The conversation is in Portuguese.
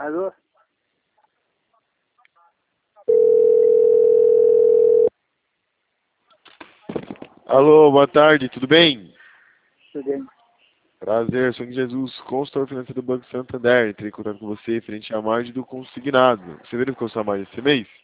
Alô? Alô, boa tarde, tudo bem? Tudo bem? Prazer, sou Jesus, consultor financeiro do Banco Santander. Entrei em contato com você frente à margem do consignado. Você verificou sua margem esse mês?